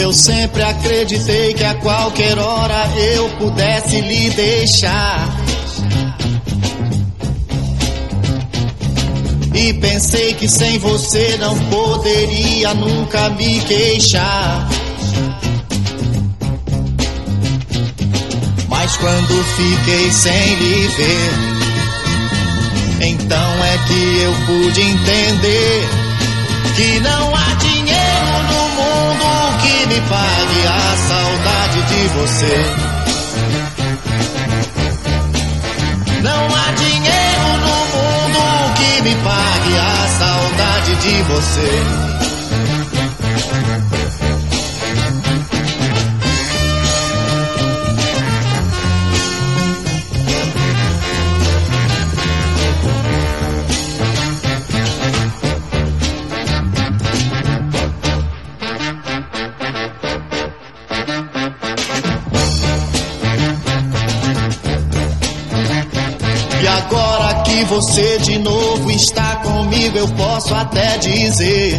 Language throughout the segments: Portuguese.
Eu sempre acreditei que a qualquer hora eu pudesse lhe deixar. E pensei que sem você não poderia nunca me queixar. Mas quando fiquei sem lhe ver, então é que eu pude entender que não há dinheiro no mundo que me pague a saudade de você. Não há dinheiro no mundo que me pague a saudade de você. E agora que você de novo está comigo, eu posso até dizer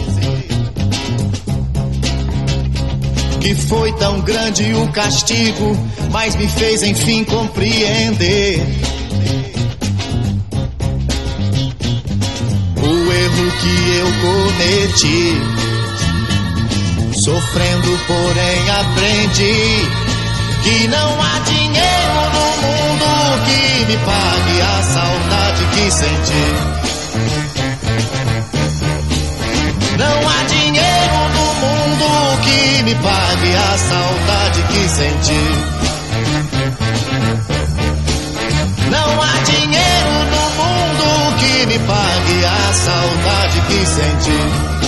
que foi tão grande o castigo, mas me fez enfim compreender o erro que eu cometi. Sofrendo, porém aprendi que não há dinheiro no mundo que me pague a saudade que senti. Não há dinheiro no mundo que me pague a saudade que senti. Não há dinheiro no mundo que me pague a saudade que senti.